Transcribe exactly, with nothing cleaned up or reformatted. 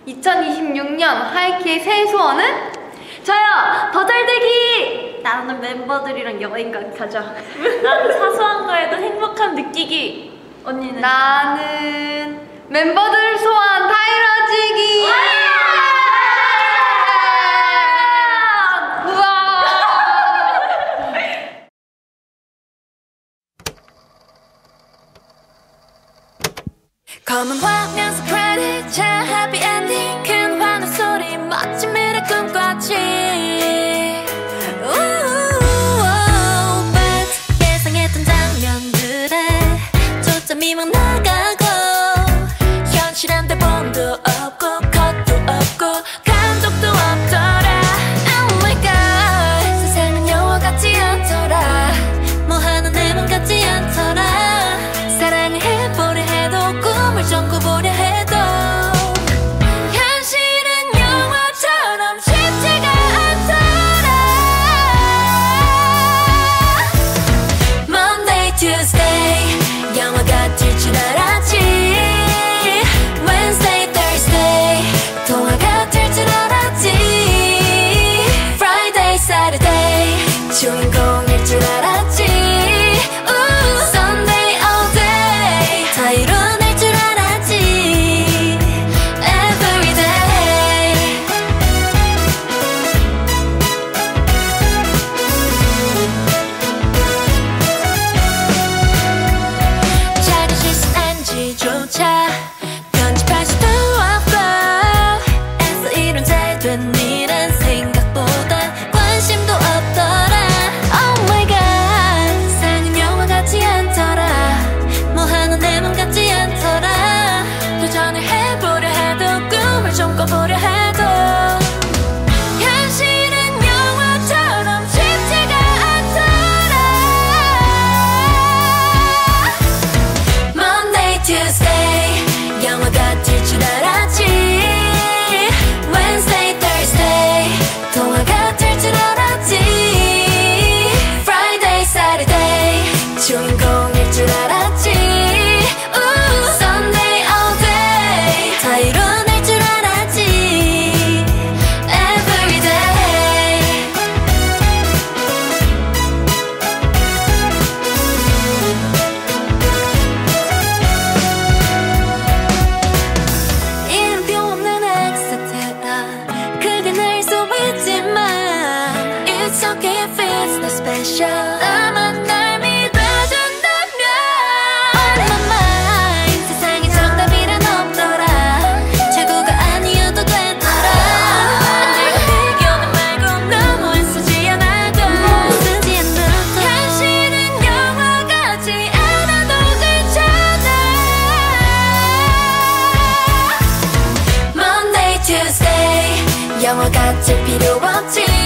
이천이십육 년 하이키의 새해 소원은? 저요! 더 잘되기! 나는 멤버들이랑 여행 가자. 나는 사소한 거에도 행복함 느끼기. 언니는? 나는 멤버들 소원 다 이뤄지기! 검은 화면서 크레딧 자 해피 엔딩 큰 환호 소리 멋진 미래 꿈꿨지 But 예상했던 장면들에 초점이 막 나가고 현실한 대본도 없고 컷도 없고 감독도 없더라 Oh my god 세상은 영화 같지 않더라 뭐 하나 내 맘 같지 않더라 사랑을 해보려 해도 꿈을 좀 꿔보려 해도 현실은 영화처럼 쉽지가 않더라 Monday, Tuesday 영화 같을 줄 알았지 Wednesday, Thursday 동화 같을 줄 알았지 Friday, Saturday 주인공일 줄 알았지 Ooh, Sunday all day 다 이뤄낼 줄 알았지 Every day 작은 실수 엔지조차 편집할 수도 없고 애써 이런 잘된 일은 생각보다 관심도 없더라 Oh my god 사는 영화 같지 않더라 뭐 하나 내 맘 같지 않더라 도전을 해보려 해도 꿈을 좀 꿔보려 해도 현실은 영화처럼 쉽지가 않더라 Monday, Tuesday 영화 같을 줄 알았지 Wednesday, Thursday 동화 같을 줄 알았지 Friday, Saturday 주인공일 줄 알았지 Ooh, Sunday all day 다 이뤄낼 줄 알았지 Every day 이름표 없는 엑스테라 크게 낼 수 있지만 It's okay if it's not special 나만 날 믿어준다면 On my mind 세상에 정답이란 없더라 최고가 아니어도 되더라 내가 비교는 말고 너무 애쓰지 않아도 쓰지 않아도 현실은 영화 같지 않아도 괜찮아 Monday, Tuesday 영화 같을 필요 없지